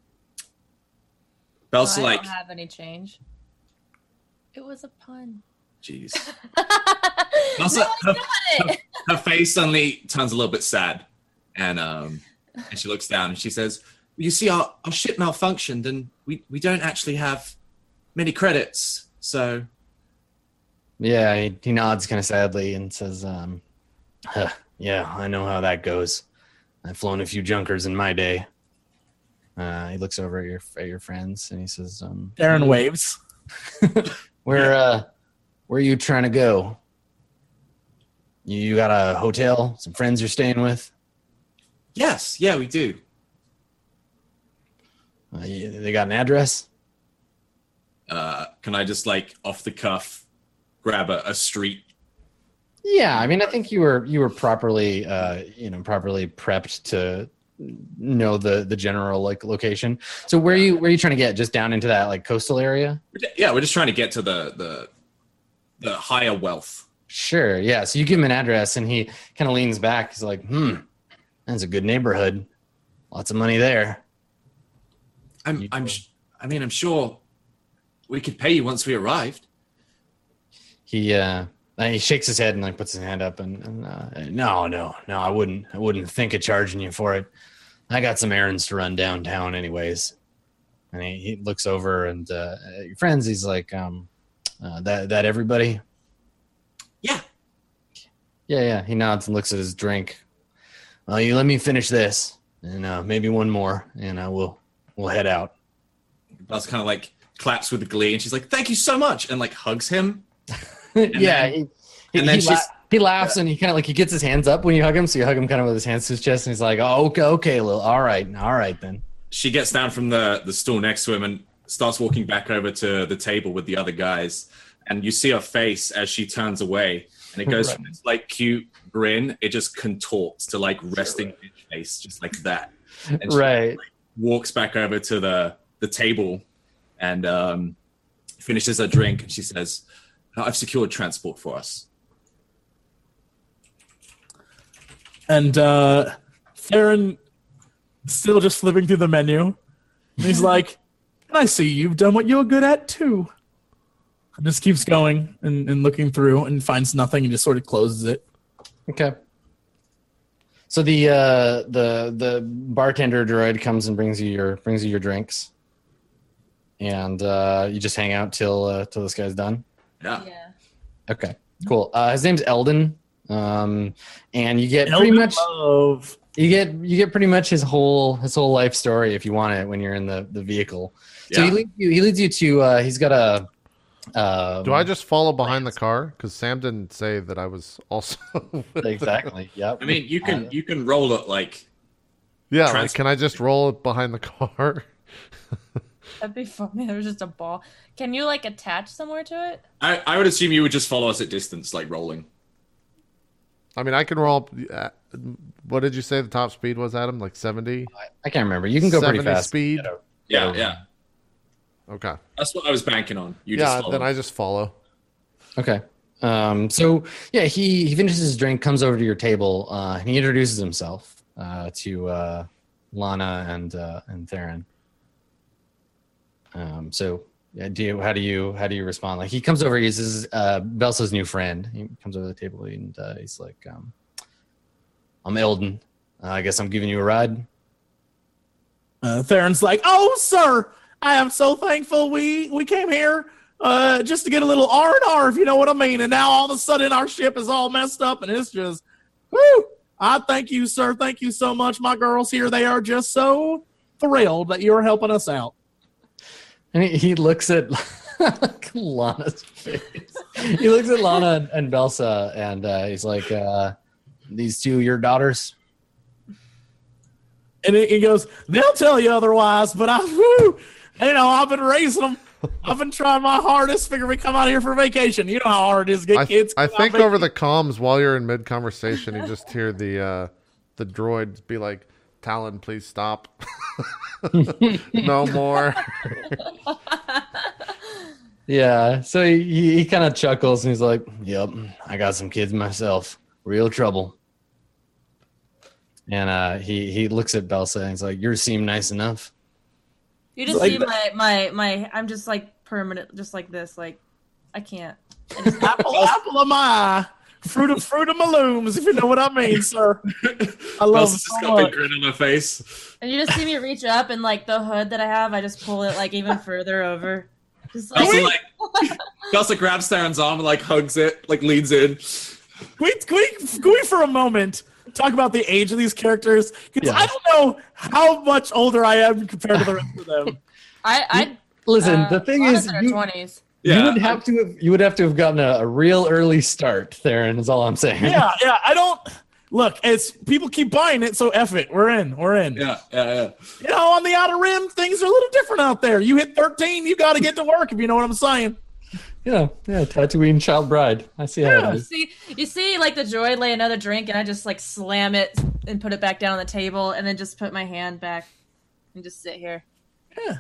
Belsa I like, don't have any change. It was a pun. jeez. no, Also, I her, got her, it. her face suddenly turns a little bit sad, and um, and she looks down and she says, "You see, our, our ship malfunctioned, and we, we don't actually have many credits. So, yeah, he, he nods kind of sadly and says, um, huh, "Yeah, I know how that goes. I've flown a few junkers in my day." Uh, he looks over at your at your friends and he says, um, Darren waves. "Where uh, where are you trying to go? You, you got a hotel? Some friends you're staying with? yes, yeah, we do. Uh, you, they got an address?" Uh, can I just like off the cuff grab a, a street? Yeah, I mean, I think you were you were properly, uh, you know, properly prepped to know the the general like location. So where you where are you trying to get? Just down into that like coastal area? Yeah, we're just trying to get to the the the higher wealth. Sure. Yeah. So you give him an address, and he kind of leans back. He's like, "Hmm, that's a good neighborhood. Lots of money there." I'm You I'm do. sh- I mean I'm sure we could pay you once we arrived. He uh, and he shakes his head and like puts his hand up and, and uh, no, no, no, I wouldn't, I wouldn't think of charging you for it. I got some errands to run downtown, anyways. And he, he looks over and uh, at your friends. He's like, um, uh, that that everybody? Yeah. Yeah, yeah. He nods and looks at his drink. Well, you let me finish this, and uh, maybe one more, and I will we'll head out. Buzz kind of like claps with glee, and she's like, "Thank you so much," and like hugs him. yeah, then- he, he, and then he, she's- la- he laughs and he kind of like he gets his hands up when you hug him, so you hug him kind of with his hands to his chest, and he's like, "Oh, okay, okay, Lil, all right, all right then." She gets down from the the stool next to him and starts walking back over to the table with the other guys. And you see her face as she turns away, and it goes Right. from this like cute grin, it just contorts to like resting bitch face, just like that. And she Right. walks back over to the the table and um, finishes her drink, and she says, "I've secured transport for us." And uh, Theron, still just flipping through the menu, and he's like, "And I see you've done what you're good at too." And just keeps going and, and looking through and finds nothing and just sort of closes it. Okay. So the uh, the the bartender droid comes and brings you your brings you your drinks, and uh, you just hang out till uh, till this guy's done. Yeah. Yeah. Okay, cool. Uh, his name's Eldon, um, and you get pretty Elden much Love. you get you get pretty much his whole his whole life story if you want it when you're in the, the vehicle. So Yeah. he leads you he leads you to uh, he's got a. Um, Do I just follow behind the car? Because Sam didn't say that I was also. with the- exactly? Yep. I mean, you can you can roll it like Yeah, Trans- like, can I just roll it behind the car? That'd be funny. There was just a ball. Can you like attach somewhere to it? I, I would assume you would just follow us at distance, like rolling. I mean, I can roll. Uh, what did you say the top speed was, Adam? Like seventy? I can't remember. You can go pretty seventy fast. speed? Get out. Yeah, Yeah. yeah. Okay. That's what I was banking on. You yeah, just follow. then I just follow. Okay. Um, so yeah, he, he finishes his drink, comes over to your table, uh, and he introduces himself uh, to uh, Lana and uh, and Theron. Um, so yeah, do you, how do you how do you respond? Like he comes over, he's his, uh, Belsa's new friend. He comes over to the table and uh, he's like, um, "I'm Eldon. Uh, I guess I'm giving you a ride." Uh, Theron's like, "Oh, sir, I am so thankful we, we came here uh, just to get a little R and R, if you know what I mean. And now all of a sudden our ship is all messed up and it's just, whoo! I thank you, sir. Thank you so much. My girls here, they are just so thrilled that you're helping us out." And he, he looks at Lana's face. He looks at Lana and Belsa, and uh, he's like, uh, "These two, your daughters?" And he he goes, "They'll tell you otherwise, but I, whoo, you know, I've been raising them. I've been trying my hardest. Figure we come out here for vacation. You know how hard it is to get I, kids. I come out think vacation." over the comms while you're in mid conversation, you just hear the uh, the droid be like, "Talon, please stop. No more." Yeah. So he, he kind of chuckles and he's like, "Yep, I got some kids myself. Real trouble." And uh, he he looks at Belsa and he's like, "Yours seem nice enough." You just Like see the- my, my my. I'm just like permanent, just like this. Like I can't. I just, apple, apple of my eye, fruit of fruit of my looms, if you know what I mean, sir. I love Belsa's it just so got the much. grin on her face. and you just see me reach up and like the hood that I have, I just pull it like even further over. Just like, Belsa like Belsa grabs Theron's arm and like hugs it, like leans in. Can we, can, we, can we for a moment talk about the age of these characters? Because Yeah. I don't know how much older I am compared to the rest of them. I I Listen, uh, the thing Lana's is, in her you, twenties. Yeah. you would have to have you would have to have gotten a, a real early start, Theron. Is all I'm saying. Yeah, yeah. I don't look. It's people keep buying it, so F it. We're in. We're in. Yeah, yeah, yeah. You know, on the outer rim, things are a little different out there. You hit thirteen, you got to get to work. If you know what I'm saying. Yeah, yeah, Tatooine child bride. I see how Yeah. it You is. see, you see, like the droid lay another drink, and I just like slam it and put it back down on the table, and then just put my hand back and just sit here. Yeah.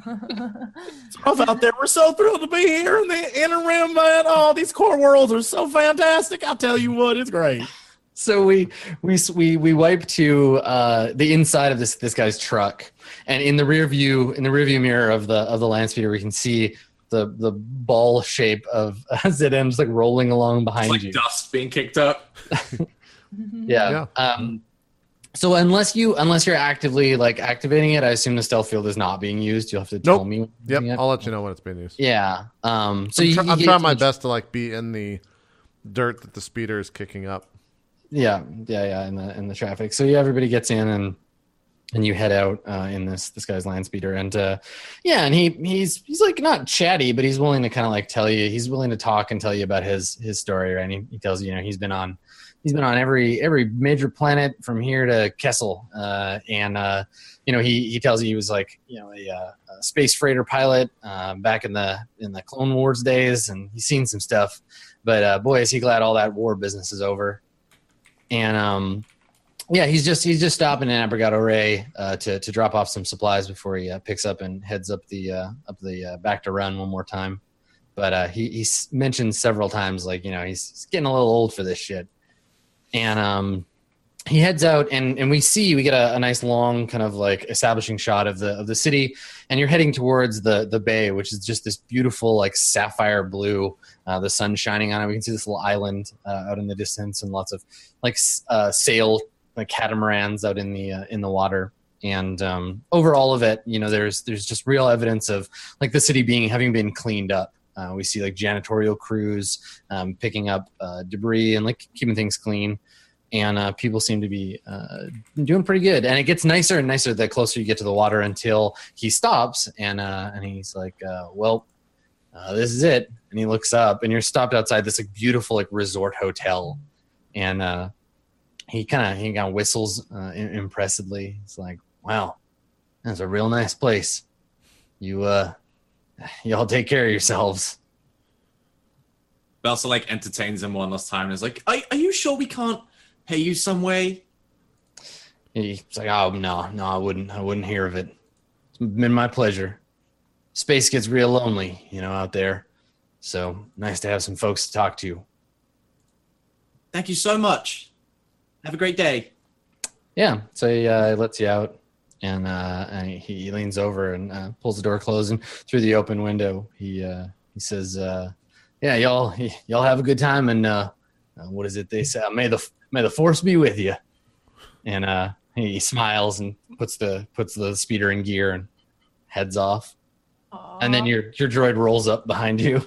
It's rough out there. We're so thrilled to be here in the inner rim, man. Oh, these core worlds are so fantastic. I'll tell you what, it's great. So we we we we wipe to uh, the inside of this this guy's truck, and in the rear view in the rear view mirror of the of the land speeder, we can see the the ball shape of Z M just like rolling along It's behind like you. dust being kicked up. Yeah. Um, so unless you unless you're actively like activating it, I assume the stealth field is not being used. You'll have to tell Nope. me. when Yep, you're using it. I'll let you know when it's being used. Yeah. Um, so I'm, you, try- you I'm get trying to my the- best to like be in the dirt that the speeder is kicking up. Yeah, yeah, yeah. In the in the traffic. So yeah, everybody gets in and and you head out uh, in this this guy's land speeder, and uh, yeah, and he he's he's like not chatty, but he's willing to kind of like tell you. He's willing to talk and tell you about his his story, right? And he, he tells you, you know, he's been on he's been on every every major planet from here to Kessel, uh, and uh, you know he he tells you he was like you know a, uh, a space freighter pilot uh, back in the in the Clone Wars days, and he's seen some stuff. But uh, boy, is he glad all that war business is over. And um, Yeah, he's just he's just stopping in Abrigado Ray uh, to to drop off some supplies before he uh, picks up and heads up the uh, up the uh, back to run one more time. But uh, he he mentioned several times, like, you know, he's, he's getting a little old for this shit. And um, he heads out, and, and we see we get a, a nice long kind of like establishing shot of the of the city, and you're heading towards the the bay, which is just this beautiful like sapphire blue. Uh, the sun shining on it. We can see this little island uh, out in the distance, and lots of like uh, sail like catamarans out in the uh, in the water. And um, over all of it, you know, there's there's just real evidence of like the city being having been cleaned up. Uh, we see like janitorial crews um, picking up uh, debris and like keeping things clean, and uh, people seem to be uh, doing pretty good. And it gets nicer and nicer the closer you get to the water, until he stops and uh, and he's like, uh, "Well, uh, this is it." And he looks up, and you're stopped outside this like beautiful like resort hotel, and uh, he kind of he kind of whistles uh, impressively. It's like, "Wow, that's a real nice place. You uh." Y'all take care of yourselves. Belsa like entertains him one last time and is like, are, are you sure we can't pay you some way? He's like, oh no, no, I wouldn't I wouldn't hear of it. It's been my pleasure. Space gets real lonely, you know, out there. So nice to have some folks to talk to. Thank you so much. Have a great day. Yeah, so he uh, lets you out. And, uh, and he leans over and uh, pulls the door closed, and through the open window, he uh, he says, uh, "Yeah, y'all y'all have a good time, and uh, uh, what is it they say? May the may the force be with you." And uh, he smiles and puts the puts the speeder in gear and heads off. Aww. And then your your droid rolls up behind you.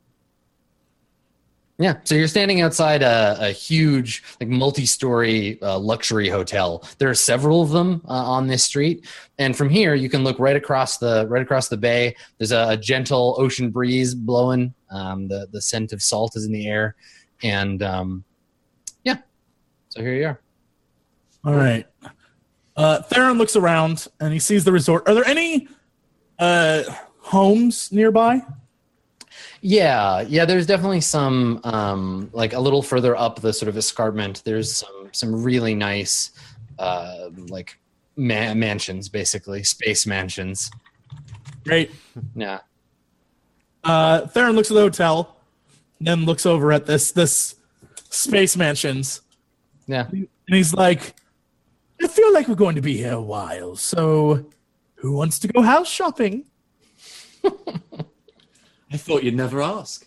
Yeah, so you're standing outside a, a huge, like, multi-story uh, luxury hotel. There are several of them uh, on this street, and from here you can look right across the right across the bay. There's a, a gentle ocean breeze blowing. Um, the the scent of salt is in the air, and um, yeah. So here you are. All right. Uh, Theron looks around and he sees the resort. Are there any uh, homes nearby? Yeah, yeah. There's definitely some, um, like a little further up the sort of escarpment. There's some some really nice, uh, like ma- mansions, basically space mansions. Great. Yeah. Uh, Theron looks at the hotel, then looks over at this this space mansions, Yeah. and he's like, "I feel like we're going to be here a while. So, who wants to go house shopping?" I thought you'd never ask.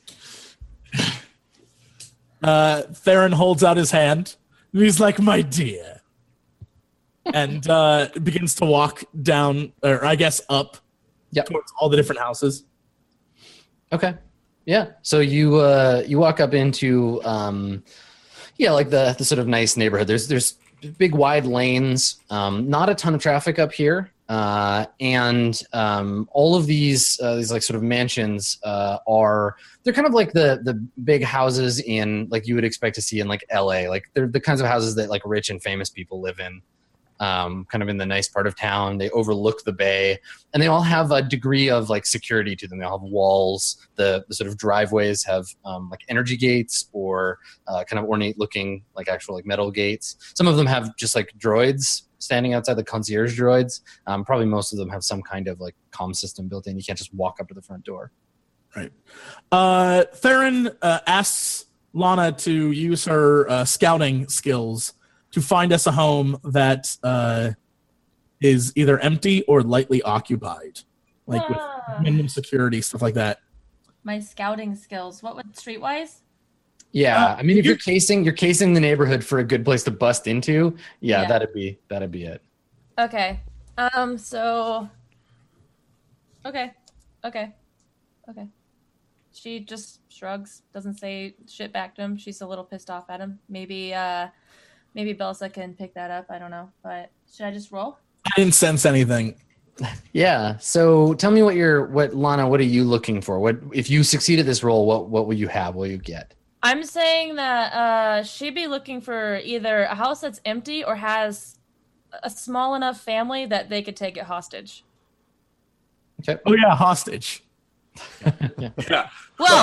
Uh, Theron holds out his hand. And he's like, "My dear," and uh, begins to walk down, or I guess up, Yep. towards all the different houses. Okay. Yeah. So you uh, you walk up into um, yeah, like the the sort of nice neighborhood. There's there's big wide lanes. Um, not a ton of traffic up here. Uh, and um, all of these uh, these like sort of mansions uh, are they're kind of like the the big houses in like you would expect to see in like L A. Like they're the kinds of houses that like rich and famous people live in, um, kind of in the nice part of town. They overlook the bay, and they all have a degree of like security to them. They all have walls. The the sort of driveways have um, like energy gates or uh, kind of ornate looking like actual like metal gates. Some of them have just like droids standing outside, the concierge droids. Um, probably most of them have some kind of like comm system built in. You can't just walk up to the front door. Right. Uh, Theron uh, asks Lana to use her uh, scouting skills to find us a home that uh, is either empty or lightly occupied, like with Ah. minimum security, stuff like that. My scouting skills. What would streetwise? Yeah, Uh, I mean, if you- you're casing, you're casing the neighborhood for a good place to bust into. Yeah, Yeah. that'd be that'd be it. Okay. Um. So. Okay. Okay. Okay. She just shrugs, doesn't say shit back to him. She's a little pissed off at him. Maybe. Uh. Maybe Belsa can pick that up. I don't know. But should I just roll? I didn't sense anything. Yeah. So tell me what you're, what Lana, what are you looking for? What if you succeed at this role? What what will you have? What will you get? I'm saying that uh, she'd be looking for either a house that's empty or has a small enough family that they could take it hostage. Oh yeah, hostage. Yeah. Well,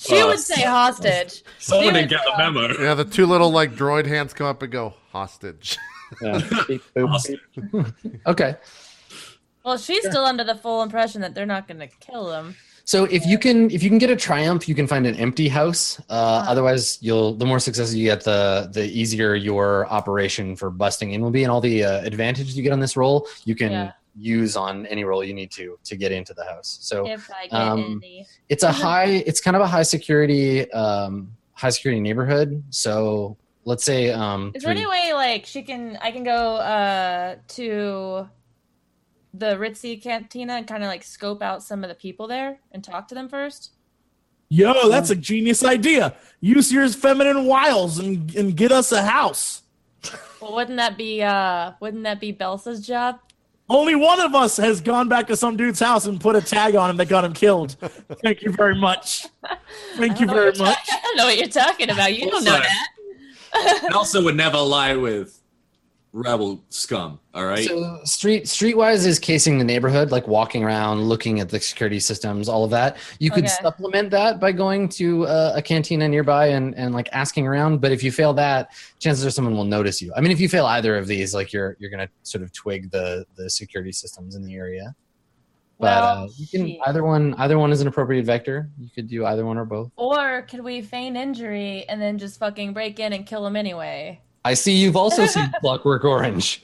She Uh, would say hostage. Someone She didn't get would the say memo. Yeah, the two little like droid hands come up and go hostage. Yeah. Beep, boop, beep. Okay. Well, she's still under the full impression that they're not going to kill him. So if you can if you can get a triumph, you can find an empty house. Uh, Uh-huh. Otherwise, you'll the more successes you get, the the easier your operation for busting in will be, and all the uh, advantages you get on this roll, you can Yeah. use on any roll you need to to get into the house. So If I get um, any. it's a high it's kind of a high security um, high security neighborhood. So let's say um, Is there three- any way, like, she can, I can go uh, to the Ritzy Cantina and kind of, like, scope out some of the people there and talk to them first? Yo, that's a genius idea. Use your feminine wiles and, and get us a house. Well, wouldn't that be, uh, wouldn't that be Belsa's job? Only one of us has gone back to some dude's house and put a tag on him that got him killed. Thank you very much. Thank you I don't know very what you're much. ta- I don't know what you're talking about. You don't know Also- that. Nelson would never lie with rebel scum. All right. So street streetwise is casing the neighborhood, like walking around, looking at the security systems, all of that. You could Okay. supplement that by going to uh, a cantina nearby and, and like asking around. But if you fail that, chances are someone will notice you. I mean, if you fail either of these, like you're you're gonna sort of twig the the security systems in the area. But Well, uh, you can shit. either one either one is an appropriate vector. You could do either one or both. Or could we feign injury and then just fucking break in and kill him anyway? I see you've also seen Clockwork Orange.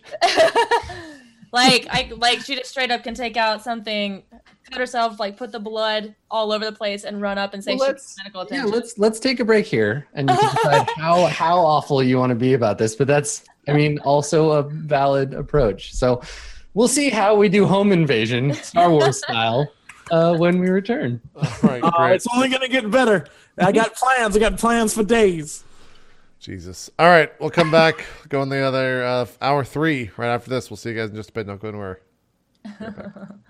like I like she just straight up can take out something, cut herself, like put the blood all over the place, and run up and say Well, she let's- needs medical Yeah, attention. let's let's take a break here, and you can decide how how awful you want to be about this. But that's, I mean, also a valid approach. So we'll see how we do home invasion, Star Wars style, uh, when we return. All right, Uh, great. it's only going to get better. I got plans. I got plans for days. Jesus. All right, we'll come back. Go in the other uh, hour three right after this. We'll see you guys in just a bit. Don't go anywhere.